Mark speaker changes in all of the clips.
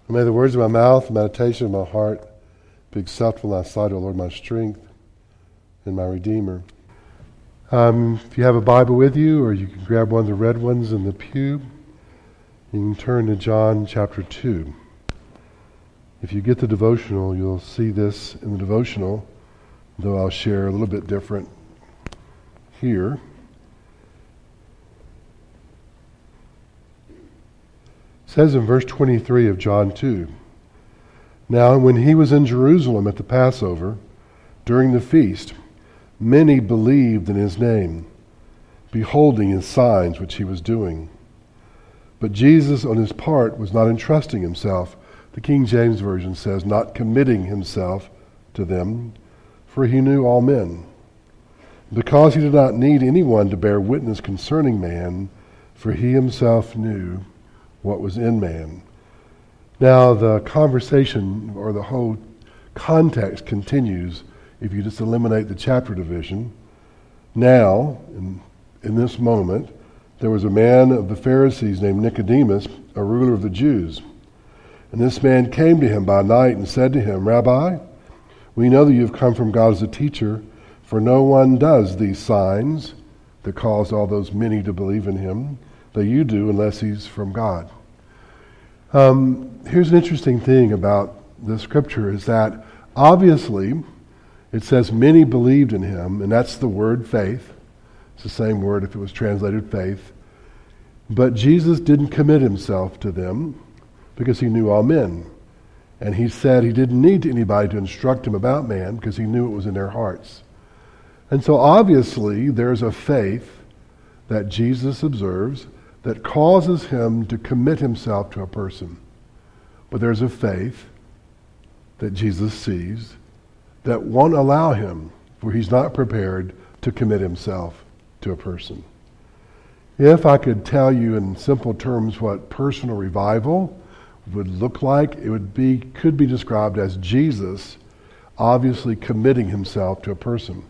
Speaker 1: And may the words of my mouth, the meditation of my heart be acceptable in thy sight, O Lord, my strength and my Redeemer. If you have a Bible with you, or you can grab one of the red ones in the pew, you can turn to John chapter 2. If you get the devotional, you'll see this in the devotional, though I'll share a little bit different here. It says in verse 23 of John 2, "Now when he was in Jerusalem at the Passover, during the feast, many believed in his name, beholding his signs which he was doing. But Jesus on his part was not entrusting himself," the King James Version says, "not committing himself to them, for he knew all men. Because he did not need anyone to bear witness concerning man, for he himself knew what was in man." Now the conversation, or the whole context, continues if you just eliminate the chapter division. Now, in this moment, there was a man of the Pharisees named Nicodemus, a ruler of the Jews. And this man came to him by night and said to him, "Rabbi, we know that you have come from God as a teacher, for no one does these signs that caused all those many to believe in him that you do unless he's from God." Here's an interesting thing about the scripture is that obviously it says many believed in him, and that's the word faith. It's the same word if it was translated faith. But Jesus didn't commit himself to them because he knew all men. And he said he didn't need anybody to instruct him about man because he knew it was in their hearts. And so obviously there's a faith that Jesus observes that causes him to commit himself to a person. But there's a faith that Jesus sees that won't allow him, for he's not prepared to commit himself to a person. If I could tell you in simple terms what personal revival would look like, could be described as Jesus obviously committing himself to a person,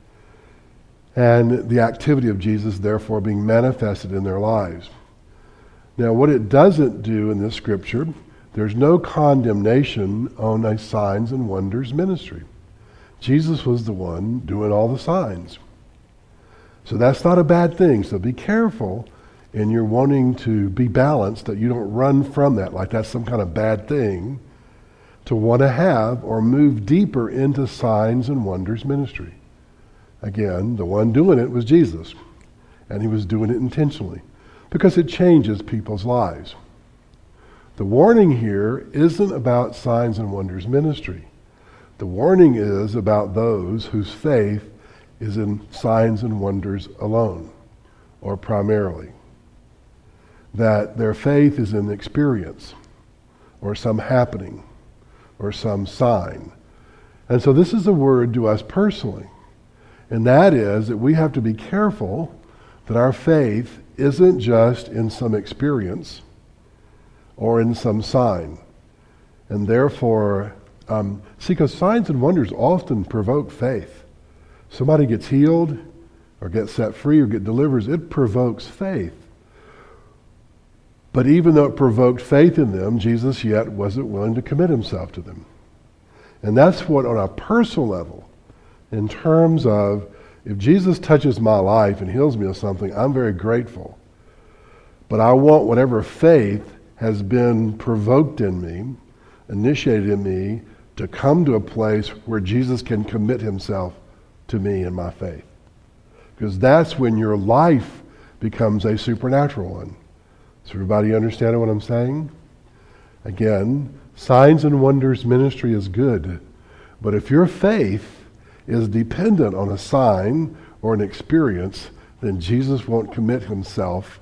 Speaker 1: and the activity of Jesus therefore being manifested in their lives. Now, what it doesn't do in this scripture, there's no condemnation on a signs and wonders ministry. Jesus was the one doing all the signs. So that's not a bad thing. So be careful in your wanting to be balanced, that you don't run from that like that's some kind of bad thing, to want to have or move deeper into signs and wonders ministry. Again, the one doing it was Jesus, and he was doing it intentionally because it changes people's lives. The warning here isn't about signs and wonders ministry. The warning is about those whose faith is in signs and wonders alone, or primarily. That their faith is in experience, or some happening, or some sign. And so this is a word to us personally. And that is that we have to be careful that our faith isn't just in some experience or in some sign. And therefore, because signs and wonders often provoke faith. Somebody gets healed or gets set free or get delivered, it provokes faith. But even though it provoked faith in them, Jesus yet wasn't willing to commit himself to them. And that's what, on a personal level, in terms of, if Jesus touches my life and heals me of something, I'm very grateful. But I want whatever faith has been provoked in me, initiated in me, to come to a place where Jesus can commit himself to me in my faith. Because that's when your life becomes a supernatural one. So everybody understand what I'm saying? Again, signs and wonders ministry is good. But if your faith is dependent on a sign or an experience, then Jesus won't commit himself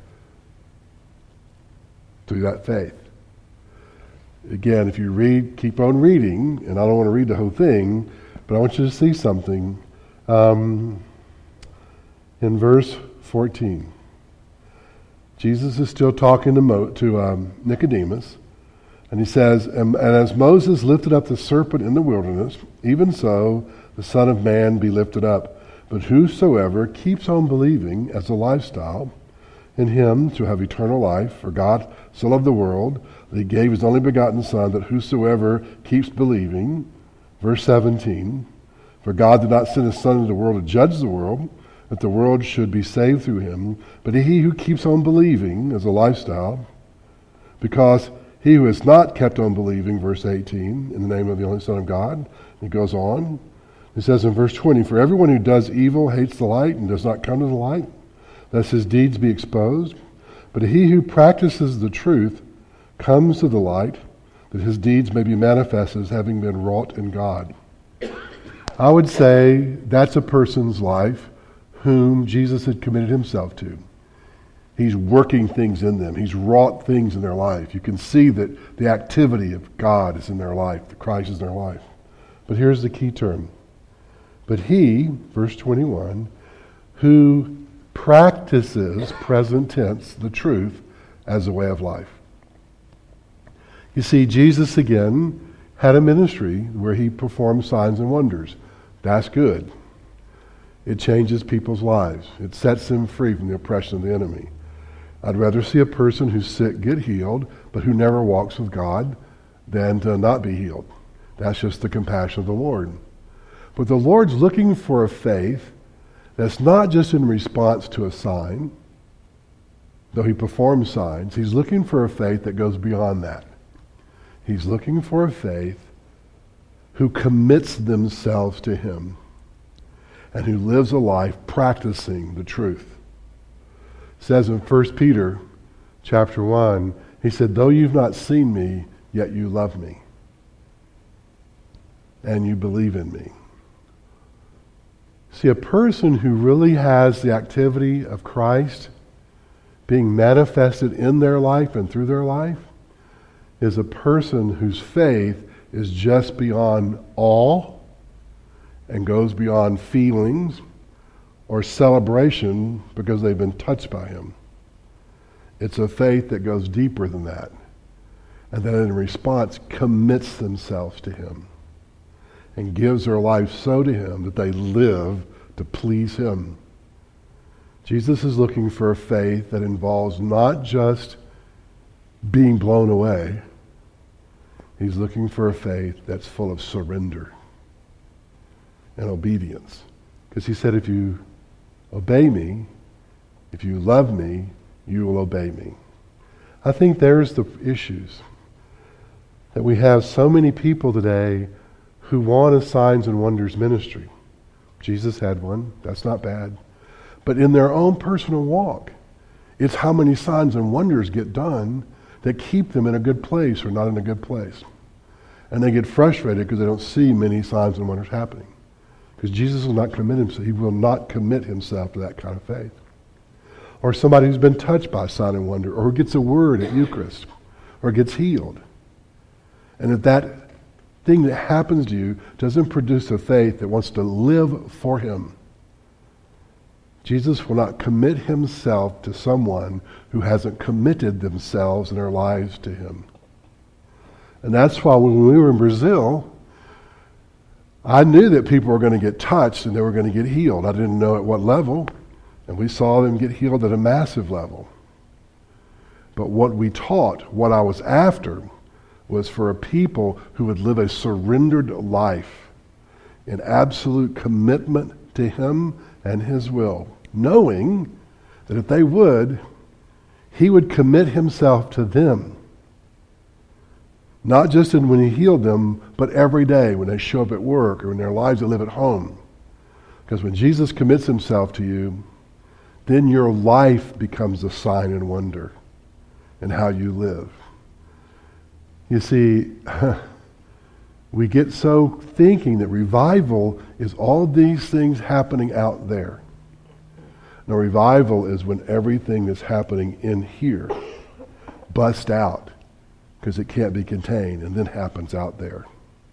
Speaker 1: to that faith. Again, if you read, keep on reading, and I don't want to read the whole thing, but I want you to see something in verse 14. Jesus is still talking to Nicodemus, and he says, and as Moses lifted up the serpent in the wilderness, even so the Son of Man be lifted up. But whosoever keeps on believing as a lifestyle in him to have eternal life. For God so loved the world that he gave his only begotten Son, that whosoever keeps believing, verse 17, for God did not send his Son into the world to judge the world, that the world should be saved through him, but he who keeps on believing as a lifestyle, because he who has not kept on believing, verse 18, in the name of the only Son of God, he goes on. It says in verse 20, for everyone who does evil hates the light and does not come to the light, lest his deeds be exposed. But he who practices the truth comes to the light, that his deeds may be manifest as having been wrought in God. I would say that's a person's life whom Jesus had committed himself to. He's working things in them. He's wrought things in their life. You can see that the activity of God is in their life, that Christ is in their life. But here's the key term. But he, verse 21, who practices, present tense, the truth as a way of life. You see, Jesus again had a ministry where he performed signs and wonders. That's good. It changes people's lives. It sets them free from the oppression of the enemy. I'd rather see a person who's sick get healed, but who never walks with God, than to not be healed. That's just the compassion of the Lord. But the Lord's looking for a faith that's not just in response to a sign, though he performs signs. He's looking for a faith that goes beyond that. He's looking for a faith who commits themselves to him and who lives a life practicing the truth. It says in 1 Peter chapter 1, he said, though you've not seen me, yet you love me and you believe in me. See, a person who really has the activity of Christ being manifested in their life and through their life is a person whose faith is just beyond awe and goes beyond feelings or celebration because they've been touched by him. It's a faith that goes deeper than that, and that in response commits themselves to him and gives their life so to him that they live to please him. Jesus is looking for a faith that involves not just being blown away. He's looking for a faith that's full of surrender and obedience. Because he said, if you obey me, if you love me, you will obey me. I think there's the issues. That we have so many people today who want a signs and wonders ministry. Jesus had one. That's not bad. But in their own personal walk, it's how many signs and wonders get done that keep them in a good place or not in a good place. And they get frustrated because they don't see many signs and wonders happening. Because Jesus will not commit himself. He will not commit himself to that kind of faith. Or somebody who's been touched by a sign and wonder, or gets a word at Eucharist, or gets healed. And if that thing that happens to you doesn't produce a faith that wants to live for him, Jesus will not commit himself to someone who hasn't committed themselves and their lives to him. And that's why when we were in Brazil, I knew that people were going to get touched and they were going to get healed. I didn't know at what level, and we saw them get healed at a massive level. But what we taught, what I was after, was for a people who would live a surrendered life in absolute commitment to him and his will, knowing that if they would, he would commit himself to them. Not just when he healed them, but every day when they show up at work or in their lives they live at home. Because when Jesus commits himself to you, then your life becomes a sign and wonder in how you live. You see, we get so thinking that revival is all these things happening out there. No, revival is when everything that's happening in here busts out because it can't be contained and then happens out there.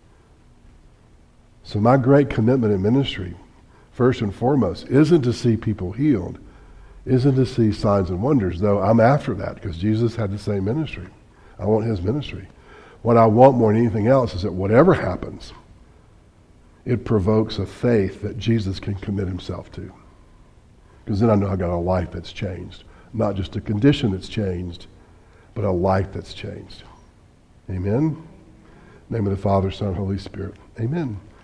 Speaker 1: So my great commitment in ministry, first and foremost, isn't to see people healed, isn't to see signs and wonders, though I'm after that because Jesus had the same ministry. I want his ministry. What I want more than anything else is that whatever happens, it provokes a faith that Jesus can commit himself to. Because then I know I got a life that's changed, Not just a condition that's changed, but a life that's changed. Amen? In the name of the Father, Son, and Holy Spirit. Amen.